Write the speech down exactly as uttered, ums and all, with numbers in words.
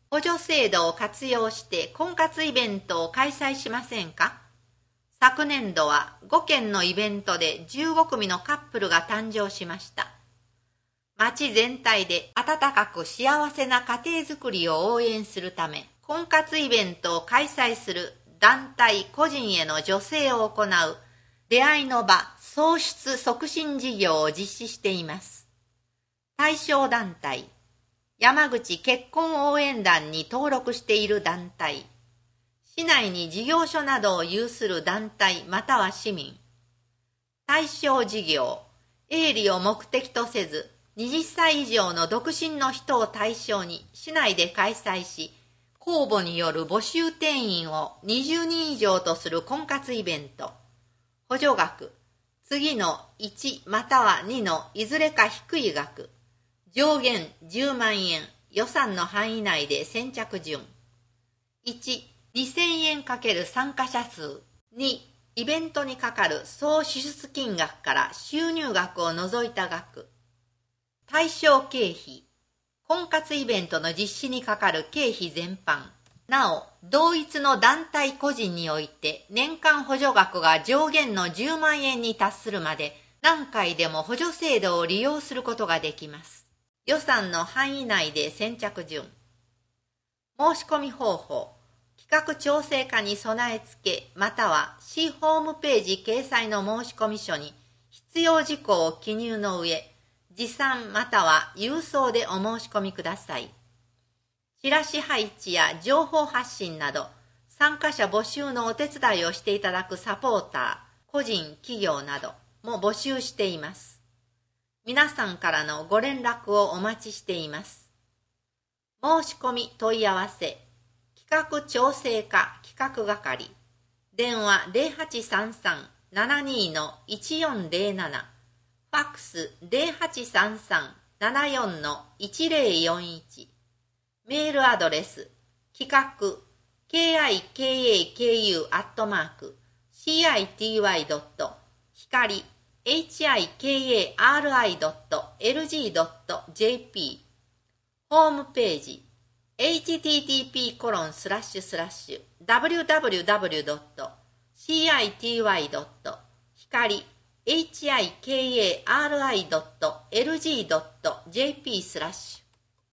補助制度を活用して婚活イベントを開催しませんか？昨年度はごけんのイベントでじゅうごくみのカップルが誕生しました。町全体で温かく幸せな家庭づくりを応援するため、婚活イベントを開催する団体個人への助成を行う出会いの場創出促進事業を実施しています。対象団体、山口結婚応援団に登録している団体、市内に事業所などを有する団体または市民。対象事業、営利を目的とせず、はたち以上の独身の人を対象に市内で開催し、公募による募集定員をにじゅうにん以上とする婚活イベント。補助額、次のいちまたはにのいずれか低い額。上限じゅうまんえん、予算の範囲内で先着順。いち、にせんえん×参加者数。に、イベントにかかる総支出金額から収入額を除いた額。対象経費。婚活イベントの実施にかかる経費全般。なお、同一の団体個人において年間補助額が上限のじゅうまんえんに達するまで何回でも補助制度を利用することができます。予算の範囲内で先着順。申し込み方法。企画調整課に備え付け、または市ホームページ掲載の申込書に必要事項を記入の上、持参または郵送でお申し込みください。チラシ配置や情報発信など、参加者募集のお手伝いをしていただくサポーター、個人、企業なども募集しています。皆さんからのご連絡をお待ちしています。申し込み問い合わせ、企画調整課企画係、電話 ゼロはちさんさん ななに のいちよんゼロなな、ファックス ゼロはちさんさん ななよん のいちゼロよんいち、メールアドレス、企画、キャク アットマーク、シーアイティーワイ ドット、光、エイチアイケーエーアールアイ ドット、エルジー ドット ジェーピー、ホームページ、エイチティーティーピーコロンスラッシュスラッシュダブリューダブリューダブリュードットシーアイティーワイドット光 エイチアイケーエーアールアイドットエルジードットジェーピー スラッシュ